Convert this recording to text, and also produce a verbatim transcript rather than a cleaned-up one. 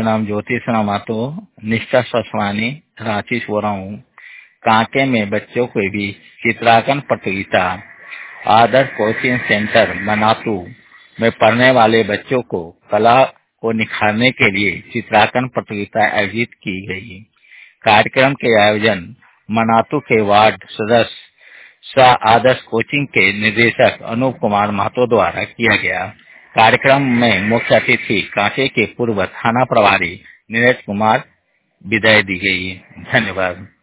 नाम ज्योति मातो, निष्ठा ससवानी, रांची से हो रहा हूँ। कांके में बच्चों के बीच चित्रांकन प्रतियोगिता आदर्श कोचिंग सेंटर मनातू में पढ़ने वाले बच्चों को कला को निखारने के लिए चित्रांकन प्रतियोगिता आयोजित की गई। कार्यक्रम के आयोजन मनातू के वार्ड सदस्य सह आदर्श कोचिंग के निदेशक अनूप कुमार महतो द्वारा किया गया। कार्यक्रम में मुख्य अतिथि कांके के पूर्व थाना प्रभारी नीरज कुमार विदाई दी गई। धन्यवाद।